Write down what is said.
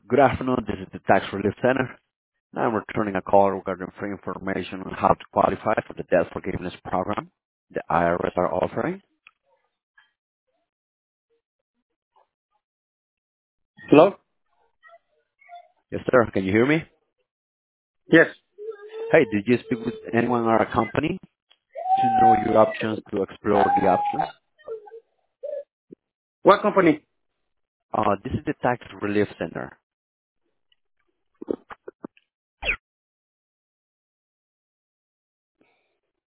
Good afternoon. This is the Tax Relief Center. I'm returning a call regarding free information on how to qualify for the debt forgiveness program the IRS are offering. Hello? Yes, sir. Can you hear me? Yes. Hey, did you speak with anyone in our company to know your options, to explore the options? What company? This is the Tax Relief Center.